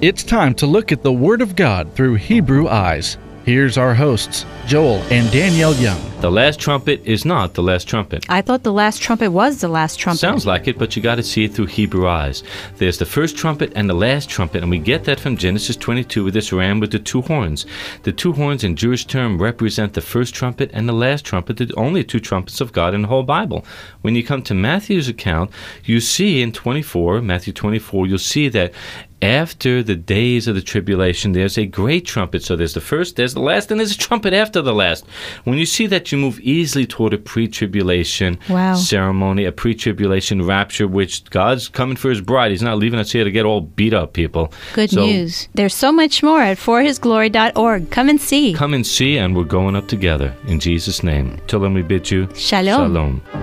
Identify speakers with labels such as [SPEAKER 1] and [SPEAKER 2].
[SPEAKER 1] It's time to look at the Word of God through Hebrew eyes. Here's our hosts, Joel and Danielle Young.
[SPEAKER 2] The last trumpet is not the last trumpet.
[SPEAKER 3] I thought the last trumpet was the last trumpet.
[SPEAKER 2] Sounds like it, but you got to see it through Hebrew eyes. There's the first trumpet and the last trumpet, and we get that from Genesis 22 with this ram with the two horns. The two horns in Jewish term represent the first trumpet and the last trumpet, the only two trumpets of God in the whole Bible. When you come to Matthew's account, you see in Matthew 24, you'll see that after the days of the tribulation, there's a great trumpet. So there's the first, there's the last, and there's a trumpet after the last. When you see that, you move easily toward a pre-tribulation ceremony, a pre-tribulation rapture, which God's coming for his bride. He's not leaving us here to get all beat up, people.
[SPEAKER 3] Good news. There's so much more at forhisglory.org. Come and see.
[SPEAKER 2] Come and see, and we're going up together. In Jesus' name. Till then we bid you
[SPEAKER 3] Shalom.
[SPEAKER 2] Shalom.